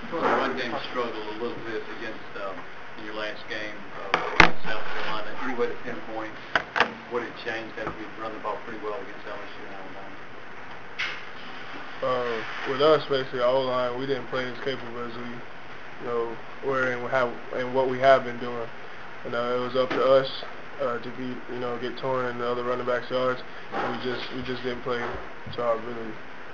Well, the run game struggled a little bit against in your last game against South Carolina. Any way to pinpoint what had changed after we'd run the ball pretty well against LSU and Alabama? With us, basically, our O-line, we didn't play as capable as we, were and what we have been doing. And it was up to us to get torn in the other running backs' yards. And we just didn't play to our ability.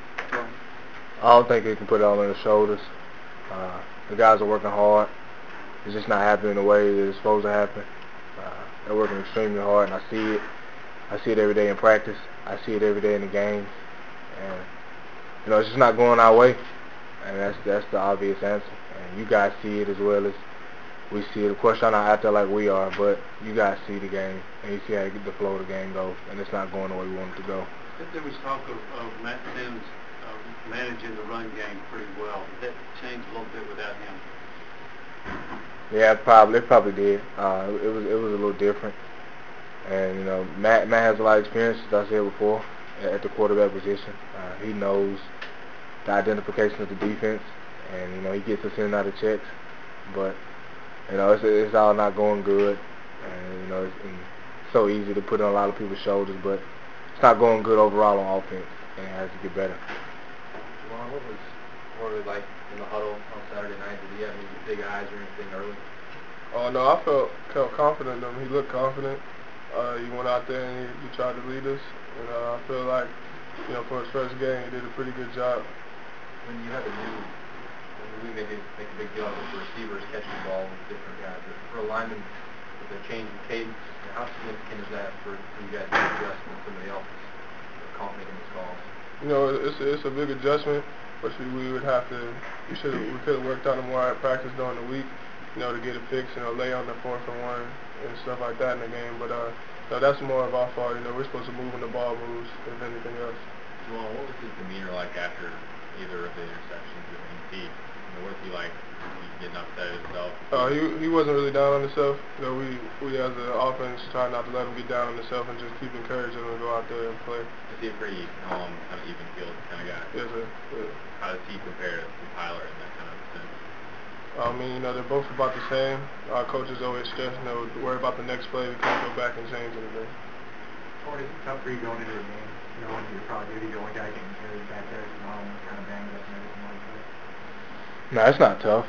I don't think they can put it all on their shoulders. The guys are working hard. It's just not happening the way that it's supposed to happen. They're working extremely hard, and I see it. I see it every day in practice. I see it every day in the games. And it's just not going our way. And that's the obvious answer. And you guys see it as well as we see it. Of course, y'all not out there like we are, but you guys see the game, and you see how the flow of the game goes, and it's not going the way we want it to go. There was talk of Matt Sims managing the run game pretty well. Did that change a little bit without him? Yeah, it probably did. It was a little different. And Matt has a lot of experience, as I said before, at the quarterback position. He knows the identification of the defense, and he gets us in and out of checks. But it's all not going good, and it's so easy to put on a lot of people's shoulders, but it's not going good overall on offense, and it has to get better. Ron, what was Horley like in the huddle on Saturday night? Did he have any big eyes or anything early? Oh no, I felt confident in him. He looked confident. He went out there and he tried to lead us, and I feel like for his first game he did a pretty good job. When you have we make a big deal out of it for receivers catching the ball with different guys, but for a lineman with a change in cadence, how significant is that for you guys to adjust when somebody else is making these calls? It's a big adjustment, but we could have worked on it more at practice during the week, to get it fixed, lay on the 4th and 1 and stuff like that in the game. But that's more of our fault. We're supposed to move when the ball moves, if anything else. Well, what was his demeanor like after either of the interceptions? What was he like? Was he getting upset at himself? He wasn't really down on himself. We as an offense try not to let him get down on himself and just keep encouraging him to go out there and play. Is he a pretty calm, kind of even field kind of guy? Yes, sir. Yeah. How does he compare to Tyler in that kind of sense? They're both about the same. Our coaches always stress, worry about the next play. We can't go back and change anything. Or is it tough for you going into the game, knowing you're probably going to be the only guy getting carried back there, kind of banged up and everything like that? No, it's not tough.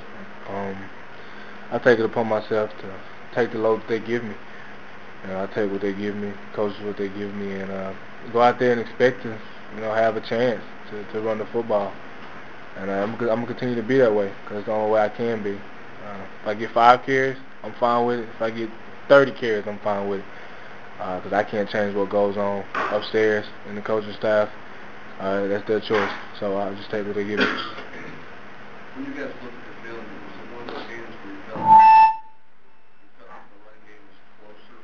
I take it upon myself to take the load that they give me. I take what they give me, coaches what they give me, and go out there and expect to, have a chance to run the football. And I'm gonna continue to be that way because it's the only way I can be. If I get 5 carries, I'm fine with it. If I get 30 carries, I'm fine with it. Because I can't change what goes on upstairs in the coaching staff. That's their choice. So I'll just take what they give me. When you guys looked at the film, was it one of those games where you felt like the running game was closer?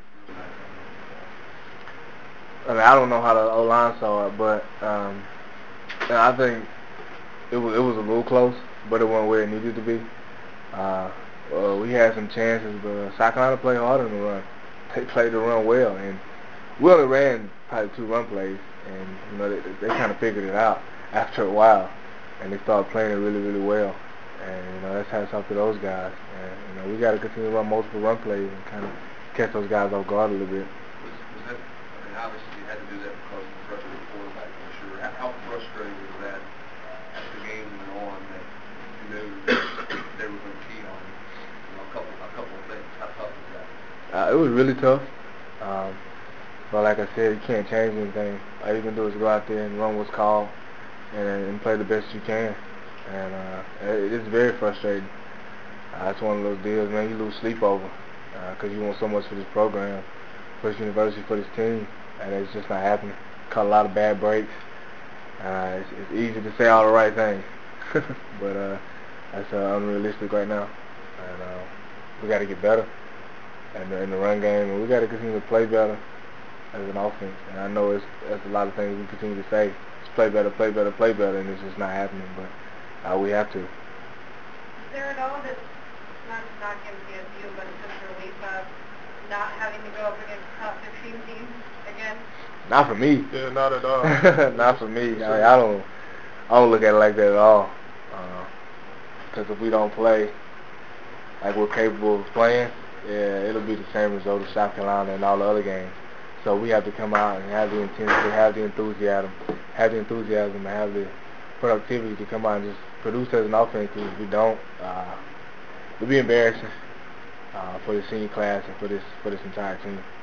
I don't know how the O-line saw it, but I think it was a little close, but it wasn't where it needed to be. We had some chances, but South Carolina played harder in the run. They played the run well, and we only ran probably 2 run plays, and they kind of figured it out after a while, and they started playing it really, really well. And that's hats off to those guys. And we got to continue to run multiple run plays and kind of catch those guys off guard a little bit. Was that? Obviously you had to do that because of the freshman quarterback. I'm sure. How frustrating was that as the game went on that you knew they were going to key on a couple of things? How tough was that? It was really tough. But like I said, you can't change anything. All you can do is go out there and run what's called and play the best you can. And it's very frustrating. It's one of those deals, man, you lose sleep over because you want so much for this program, for this university, for this team, and it's just not happening. Caught a lot of bad breaks. It's easy to say all the right things, but that's unrealistic right now. And we got to get better in the run game, and we got to continue to play better as an offense. And I know that's a lot of things we continue to say. Just play better, play better, play better, and it's just not happening. But we have to. Is there at all that's not giving you a feel, but it's just relief of not having to go up against top 15 teams again? Not for me. Yeah, not at all. Not for me. I don't look at it like that at all. Because if we don't play like we're capable of playing, yeah, it'll be the same result as South Carolina and all the other games. So we have to come out and have the intensity, have the enthusiasm, and have the productivity to come out and just produce as an offense. Because if we don't, it'll be embarrassing for the senior class and for this entire team.